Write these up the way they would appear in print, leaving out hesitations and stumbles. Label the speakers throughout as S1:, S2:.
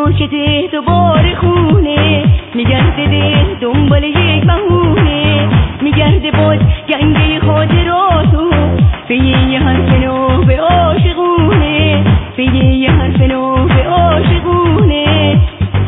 S1: ساکته دوباره خونه، میگرده دل دنبال یک بهونه، میگرده باز گنگه خاطراتو به یه حرف نو به عاشقونه، به یه حرف نو به عاشقونه.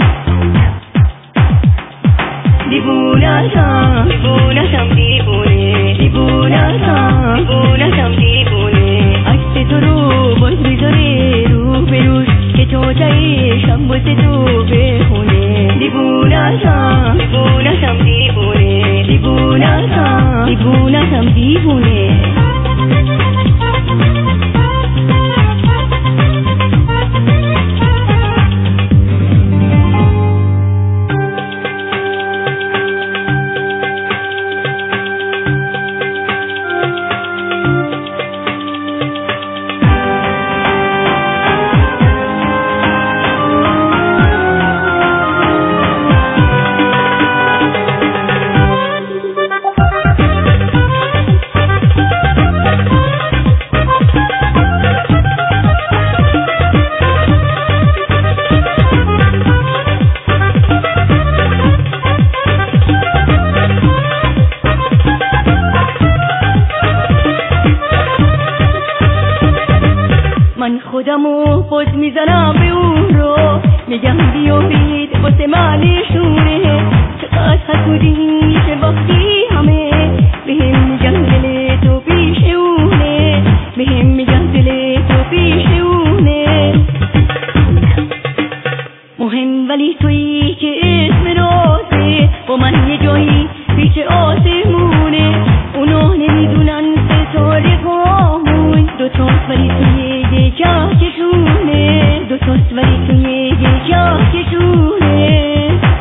S1: دیوونه‌شم دیوونه‌شم دیوونه، دیوونه‌شم دیوونه‌شم دیوونه. عکس تو رو باز بذاره رو به روش که تو تایشم واسه تو بخونه. دیوونه‌شم دیوونه‌شم دیوونه، دیوونه‌شم دیوونه‌شم دیوونه. من خودمو باز میزنم به اون رو، میگم بیا بید واسه من نشونه. چقدر حسودی میشه وقتی همه بهم میگن دل تو پیش اونه، بهم میگن دل تو پیش اونه. مهم ولی تویی که اسم راسته، با من یه جایی پیش آسمونه. اونا نمیدونن ستاره پامون دوتاست ولی توی یه کهکشونه، دوتاست ولی توی یه کهکشونه.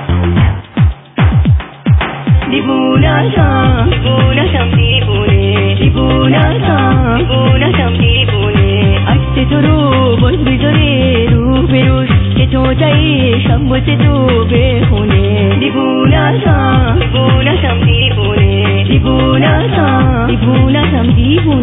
S1: دیوونه‌شم دیوونه‌شم دیوونه، دیوونه‌شم دیوونه‌شم دیوونه. عکس تو رو باز بذاره رو به روش که تو تایشم واسه تو بخونه. دیوونه‌شم دیوونه‌شم دیوونه، دیوونه‌شم دیوونه‌شم دیوونه.